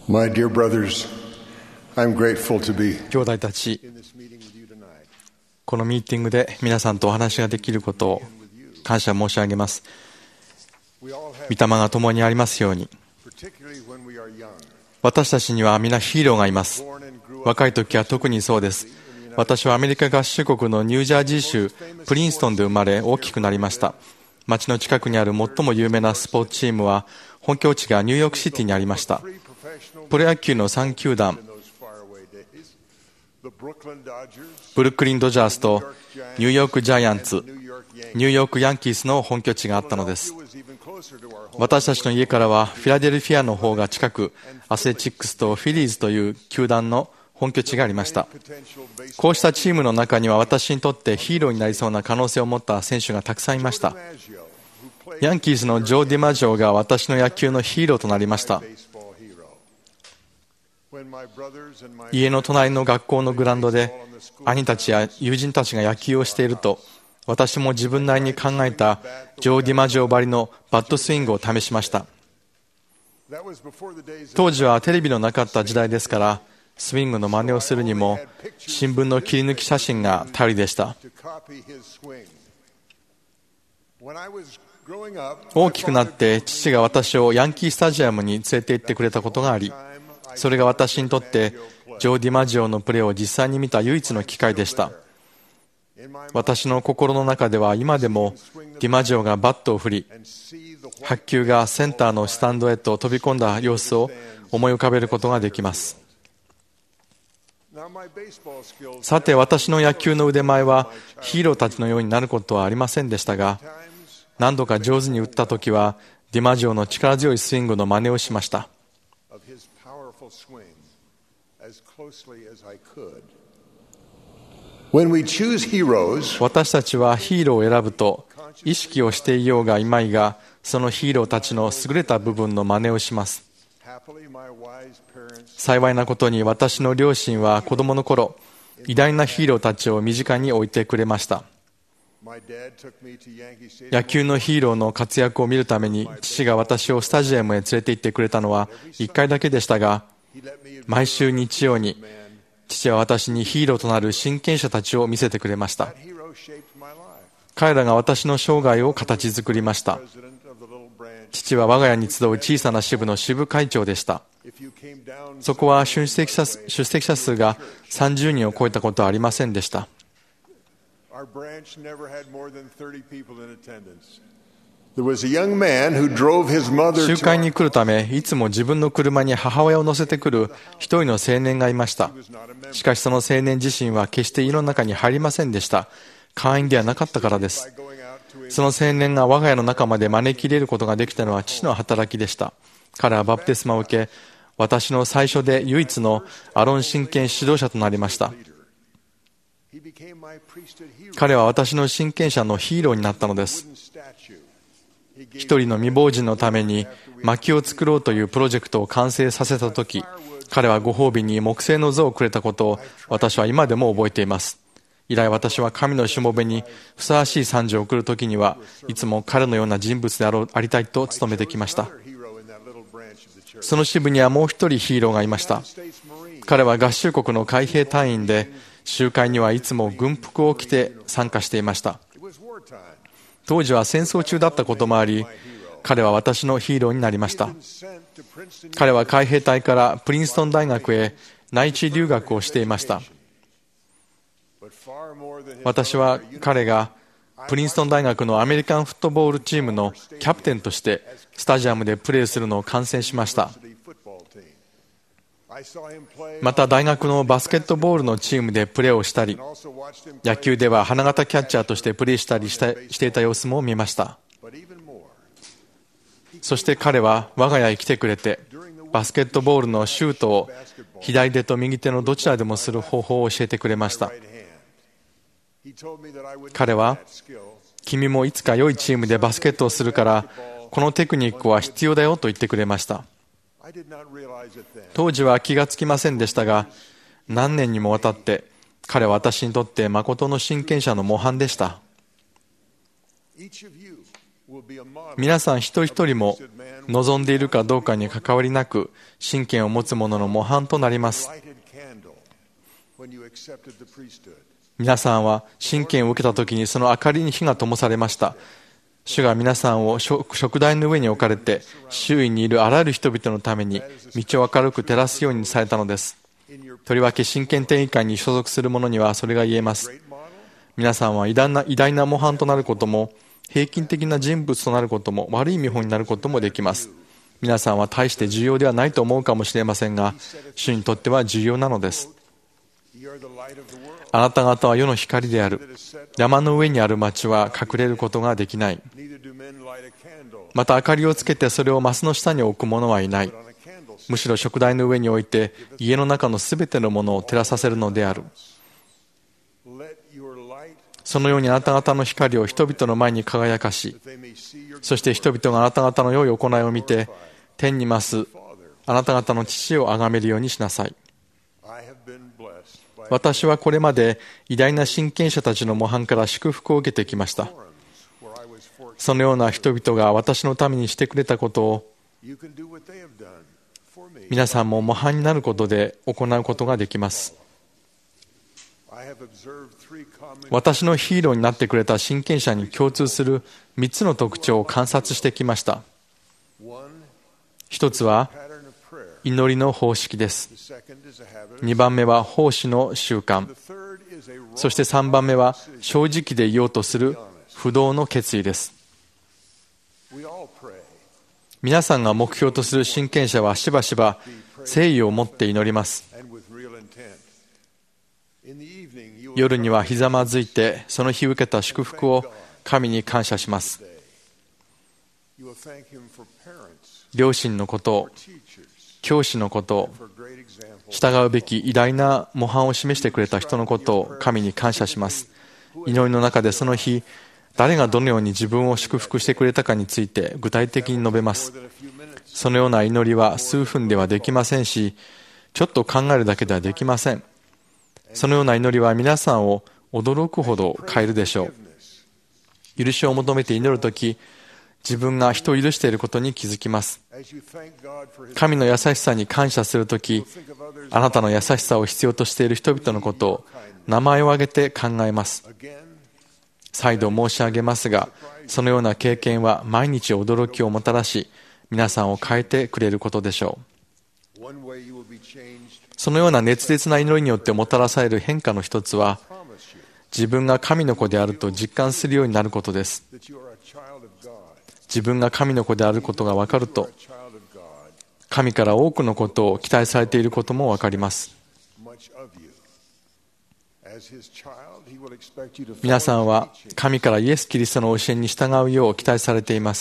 My dear brothers, I'm grateful to be 兄弟たち、 in this meeting with you tonight. このミーティングで皆さんとお話ができることを感謝申し上げます。 We all have, 御霊が共にありますように。 particularly when we are young, 私たちには皆ヒーローがいます。 born and grew up 若い時は特にそうです。私はアメリカ合衆国のニュージャージー州プリンストンで生まれ大きくなりました。町の近くにある最も有名なスポーツチームは本拠地がニューヨークシティにありました。 three professional プロ野球の3球団、 in those faraway days. The Brooklyn Dodgers, ブルックリン・ドジャースとニューヨーク・ジャイアンツ、 New York Yankees. ニューヨーク・ヤンキースの本拠地があったのです。 Philadelphia was even closer to our home. 私たちの家からはフィラデルフィアの方が近く、アスレチックスとフィリーズという球団の本拠地がありました。 Potential baseball こうしたチームの中には私にとってヒーローになりそうな可能性を持った選手がたくさんいました。 DiMaggio, who played ヤンキースのジョー・ディマジョーが私の野球のヒーローとなりました。 baseball hero. When my brothers and my 家の隣の学校のグラウンドで兄たちや友人たちが野球をしていると、私も自分なりに考えたジョー・ディマジョーばりのバットスイングを試しました。 that was before the days of 当時はテレビのなかった時代ですから、スイングの真似をするにも新聞の切り抜き写真が頼りでした。 to copy his swing. When I was growing up, 大きくなって父が私をヤンキースタジアムに連れて行ってくれたことがあり、それが私にとってジョー・ディマジオのプレーを実際に見た唯一の機会でした。 in my mind 私の心の中では今でもディマジオがバットを振り、 and see the 白球がセンターのスタンドへと飛び込んだ様子を思い浮かべることができます。 now my baseball skills さて、私の野球の腕前はヒーローたちのようになることはありませんでしたが、 times 何度か上手に打った時はディマジオの力強いスイングの真似をしました。 of his powerful swing as closely as I could. When we choose heroes, 私たちはヒーローを選ぶと意識をしていようがいまいが、そのヒーローたちの優れた部分の真似をします。 happily my wise parents 幸いなことに私の両親は子供の頃、偉大なヒーローたちを身近に置いてくれました。 my dad took me to Yankee Stadium 野球のヒーローの活躍を見るために父が私をスタジアムへ連れて行ってくれたのは1回だけでしたが、 he let me admire 毎週日曜に man 父は私にヒーローとなる真剣者たちを見せてくれました。 that hero shaped my life. 彼らが私の生涯を形作りました。 President of the little branch. 父は我が家に集う小さな支部の支部会長でした。 If you came down そこは出席者数が30人を超えたことはありませんでした。 our branch never had more than 30 people in attendance. There was a young man who drove his mother 集 to 会に来るため、いつも自分の車に母親を乗せてくる一人の青年がいました。 was not a member. しかしその青年自身は決して家の中に入りませんでした。会員ではなかったからで By す。 going out to a その青年が我が家の中まで招き入れることができたのは父の働きでした。彼はバプテスマを受け、私の最初で唯一のアロン真剣指導者となりました。 he became my priesthood hero. 彼は私の真剣者のヒーローになったのです。 Wooden statue. He gave 一人の未亡人のために薪を作ろうというプロジェクトを完成させたとき、彼はご褒美に木製の像をくれたことを私は今でも覚えています。以来私は神のしもべにふさわしい賛辞を送るときにはいつも彼のような人物でありたいと努めてきました。 another hero in that little branch of the church. その支部にはもう一人ヒーローがいました。 States Marine. 彼は合衆国の海兵隊員で、集会にはいつも軍服を着て参加していました。 It was wartime. 当時は戦争中だったこともあり、彼は私のヒーローになりました。 Sent to Princeton 彼は海兵隊からプリンストン大学へ内地留学をしていました。 but far more than his 私は彼がプリンストン大学のアメリカンフットボールチームのキャプテンとしてスタジアムでプレーするのを観戦しました。 varsity football team. I saw him play また大学のバスケットボールのチームでプレーをしたり、 and also watched him 野球では花形キャッチャーとしてプレーしたりしていた様子も見ました。 but even more. そして彼は我が家へ来てくれて、バスケットボールのシュートを左手と右手のどちらでもする方法を教えてくれました。 Right hand. He told me that I would 彼 need は that skill. 君もいつか良いチームでバスケットをするからこのテクニックは必要だよと言ってくれました。 I did not realize it then. 当時は気がつきませんでしたが、何年にもわたって彼は私にとって誠の真剣者の模範でした。 Each of you 皆さん一人一人も望んでいるかどうかに関わりなく信献を持つ者の模範となります。皆さんは信献を受けたときにその明かりに火が灯されました。主が皆さんを食台の上に置かれて周囲にいるあらゆる人々のために道を明るく照らすようにされたのです。とりわけ信献典位会に所属する者にはそれが言えます。皆さんは偉大な模範となることも平均的な人物となることも悪い見本になることもできます。皆さんは大して重要ではないと思うかもしれませんが、主にとっては重要なのです。あなた方は世の光である。山の上にある町は隠れることができない。また明かりをつけてそれをマスの下に置く者はいない。むしろ食台の上に置いて家の中のすべてのものを照らさせるのである。そのようにあなた方の光を人々の前に輝かし、そして人々があなた方の良い行いを見て天に増すあなた方の父を崇めるようにしなさい。私はこれまで偉大な信献者たちの模範から祝福を受けてきました。そのような人々が私のためにしてくれたことを皆さんも模範になることで行うことができます。私のヒーローになってくれた信献者に共通する3つの特徴を観察してきました。一つは祈りの方式です。2番目は奉仕の習慣。そして3番目は正直でいようとする不動の決意です。皆さんが目標とする信献者はしばしば誠意を持って祈ります。夜にはひざまずいてその日受けた祝福を神に感謝します。両親のことを、教師のことを、従うべき偉大な模範を示してくれた人のことを神に感謝します。祈りの中でその日誰がどのように自分を祝福してくれたかについて具体的に述べます。そのような祈りは数分ではできませんし、ちょっと考えるだけではできません。そのような祈りは皆さんを驚くほど変えるでしょう。許しを求めて祈るとき、自分が人を許していることに気づきます。神の優しさに感謝するとき、あなたの優しさを必要としている人々のことを名前を挙げて考えます。再度申し上げますが、そのような経験は毎日驚きをもたらし、皆さんを変えてくれることでしょう。そのような熱烈な祈りによってもたらされる変化の一つは、自分が神の子であると実感するようになることです。自分が神の子であることが分かると、神から多くのことを期待されていることも分かります。皆さんは神からイエス・キリストの教えに従うよう期待されています。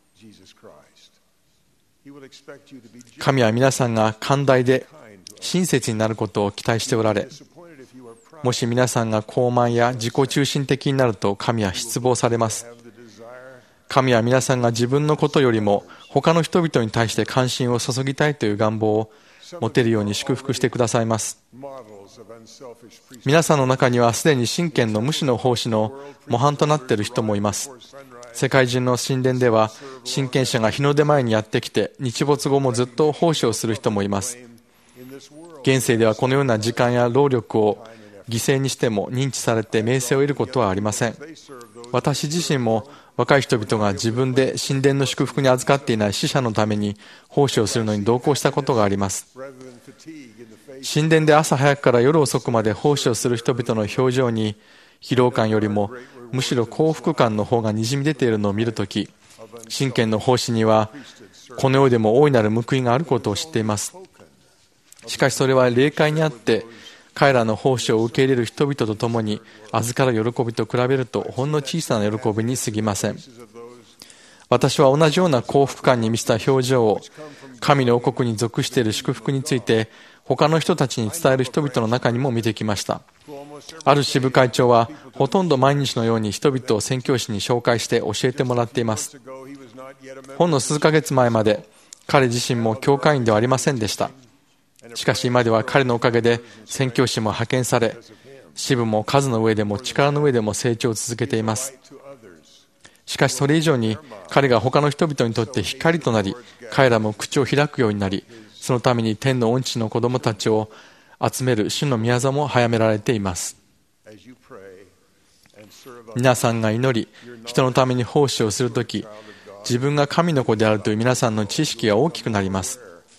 神は皆さんが寛大で親切になることを期待しておられ、もし皆さんが傲慢や自己中心的になると神は失望されます。神は皆さんが自分のことよりも他の人々に対して関心を注ぎたいという願望を持てるように祝福してくださいます。皆さんの中にはすでに信献の無私の奉仕の模範となっている人もいます。世界中の神殿では信献者が日の出前にやってきて日没後もずっと奉仕をする人もいます。現世ではこのような時間や労力を犠牲にしても認知されて名声を得ることはありません。私自身も若い人々が自分で神殿の祝福に預かっていない死者のために奉仕をするのに同行したことがあります。神殿で朝早くから夜遅くまで奉仕をする人々の表情に疲労感よりもむしろ幸福感の方がにじみ出ているのを見るとき、信献の奉仕にはこの世でも大いなる報いがあることを知っています。しかしそれは霊界にあって彼らの奉仕を受け入れる人々と共に預かる喜びと比べるとほんの小さな喜びに過ぎません。私は同じような幸福感に満ちた表情を神の王国に属している祝福について他の人たちに伝える人々の中にも見てきました。ある支部会長はほとんど毎日のように人々を宣教師に紹介して教えてもらっています。ほんの数ヶ月前まで彼自身も教会員ではありませんでした。しかし今では彼のおかげで宣教師も派遣され、支部も数の上でも力の上でも成長を続けています。 しかしそれ以上に彼が他の人々にとって光となり、彼らも口を開くようになり、そのために天の御父の子供たちを集める主の御業も早められています。皆さんが祈り、人のために奉仕をするとき、自分が神の子であるという皆さんの知識が大きくなります。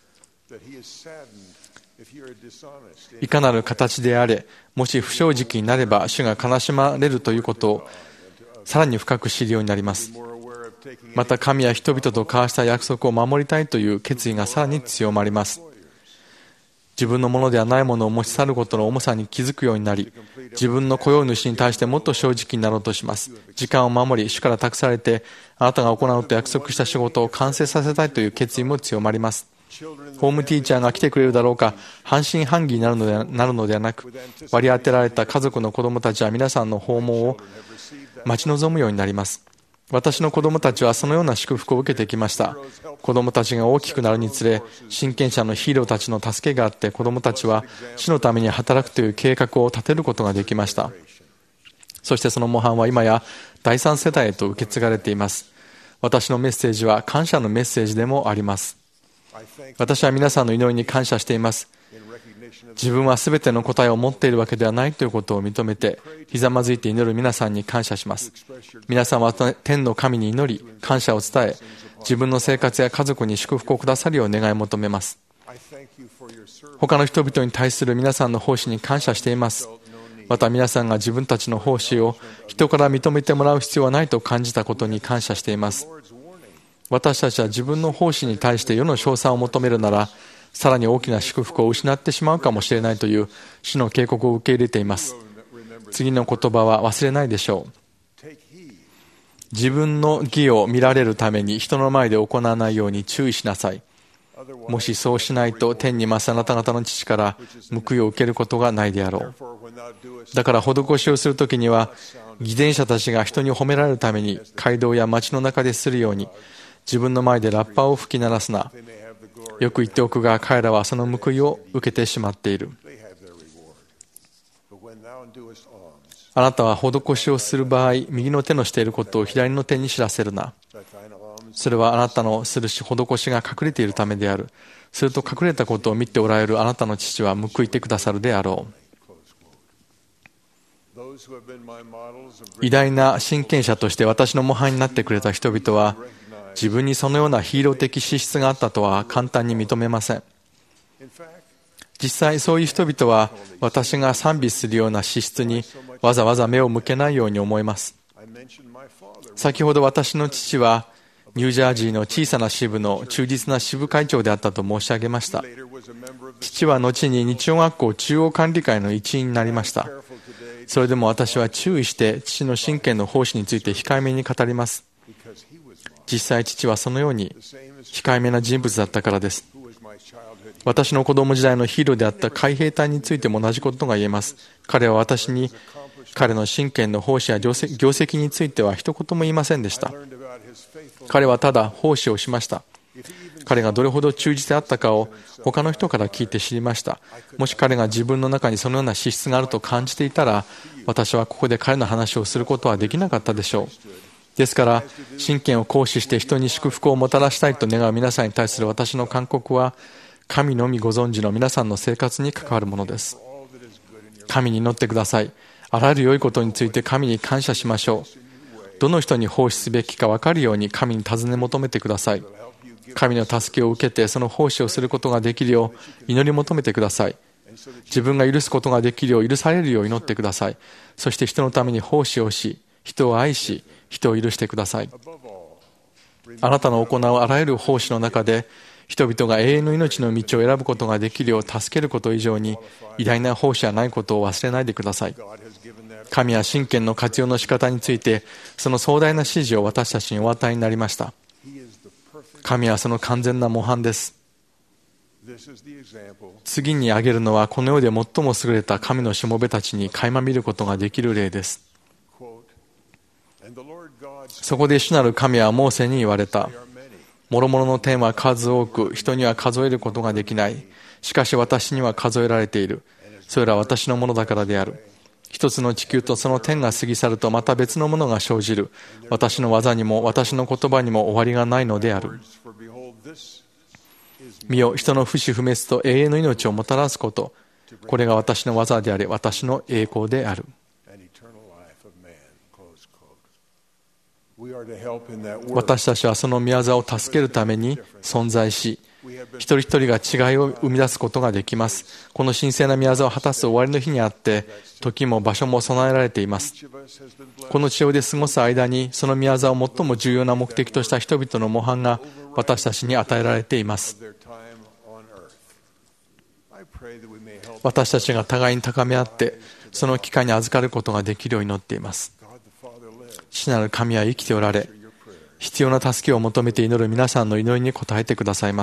いかなる形であれ、もし不正直になれば主が悲しまれるということをさらに深く知るようになります。また神や人々と交わした約束を守りたいという決意がさらに強まります。自分のものではないものを持ち去ることの重さに気づくようになり、自分の雇用主に対してもっと正直になろうとします。時間を守り、主から託されてあなたが行うと約束した仕事を完成させたいという決意も強まります。ホームティーチャーが来てくれるだろうか、半信半疑になるのではなく、割り当てられた家族の子供たちは皆さんの訪問を待ち望むようになります。私の子供たちはそのような祝福を受けてきました。子供たちが大きくなるにつれ、親権者のヒーローたちの助けがあって、子供たちは主のために働くという計画を立てることができました。そしてその模範は今や第3世代へと受け継がれています。私のメッセージは感謝のメッセージでもあります。私は皆さんの祈りに感謝しています。自分は全ての答えを持っているわけではないということを認めて、ひざまずいて祈る皆さんに感謝します。皆さんは天の神に祈り、感謝を伝え、自分の生活や家族に祝福をくださるよう願い求めます。他の人々に対する皆さんの奉仕に感謝しています。また皆さんが自分たちの奉仕を人から認めてもらう必要はないと感じたことに感謝しています。私たちは自分の奉仕に対して世の称賛を求めるなら、さらに大きな祝福を失ってしまうかもしれないという主の警告を受け入れています。次の言葉は忘れないでしょう。自分の義を見られるために人の前で行わないように注意しなさい。もしそうしないと天に増すあなた方の父から報いを受けることがないであろう。だから施しをするときには、偽善者たちが人に褒められるために街道や街の中でするように、自分の前でラッパを吹き鳴らすな。よく言っておくが、彼らはその報いを受けてしまっている。あなたは施しをする場合、右の手のしていることを左の手に知らせるな。それはあなたのする施しが隠れているためである。すると隠れたことを見ておられるあなたの父は報いてくださるであろう。偉大な親権者として私の模範になってくれた人々は、自分にそのようなヒーロー的資質があったとは簡単に認めません。実際そういう人々は私が賛美するような資質にわざわざ目を向けないように思います。先ほど私の父はニュージャージーの小さな支部の忠実な支部会長であったと申し上げました。父は後に日曜学校中央管理会の一員になりました。それでも私は注意して父の親権の奉仕について控えめに語ります。実際父はそのように控えめな人物だったからです。私の子供時代のヒーローであった海兵隊についても同じことが言えます。彼は私に彼の親権の奉仕や業績については一言も言いませんでした。彼はただ奉仕をしました。彼がどれほど忠実であったかを他の人から聞いて知りました。もし彼が自分の中にそのような資質があると感じていたら、私はここで彼の話をすることはできなかったでしょう。ですから、親権を行使して人に祝福をもたらしたいと願う皆さんに対する私の勧告は、神のみご存知の皆さんの生活に関わるものです。神に祈ってください。あらゆる良いことについて神に感謝しましょう。どの人に奉仕すべきか分かるように神に尋ね求めてください。神の助けを受けてその奉仕をすることができるよう祈り求めてください。自分が許すことができるよう許されるよう祈ってください。そして人のために奉仕をし、人を愛し、人を許してください。あなたの行うあらゆる奉仕の中で、人々が永遠の命の道を選ぶことができるよう助けること以上に偉大な奉仕はないことを忘れないでください。神は親権の活用の仕方についてその壮大な指示を私たちにお与えになりました。神はその完全な模範です。次に挙げるのはこの世で最も優れた神のしもべたちに垣間見ることができる例です。そこで主なる神はモーセに言われた。諸々の天は数多く、人には数えることができない。しかし私には数えられている。それらは私のものだからである。 一つの地球とその天が過ぎ去るとまた別のものが生じる。私の技にも私の言葉にも終わりがないのである。見よ、人の不死不滅と永遠の命をもたらすこと。これが私の技であり、私の栄光である。私たちはその御業を助けるために存在し、一人一人が違いを生み出すことができます。この神聖な御業を果たす終わりの日にあって、時も場所も備えられています。この地上で過ごす間に、その御業を最も重要な目的とした人々の模範が私たちに与えられています。私たちが互いに高め合って、その機会に預かることができるように祈っています。父なる神は生きておられ、必要な助けを求めて祈る皆さんの祈りに応えてくださいます。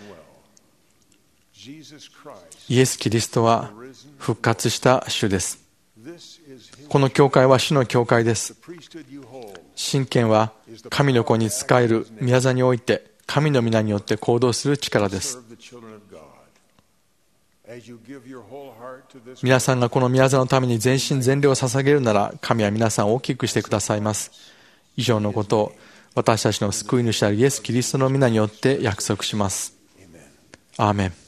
イエス・キリストは復活した主です。この教会は主の教会です。神権は神の子に仕える御業において、神の皆によって行動する力です。皆さんがこの御業のために全身全霊を捧げるなら、神は皆さんを大きくしてくださいます。以上のことを私たちの救い主であるイエス・キリストの皆によって約束します。アーメン。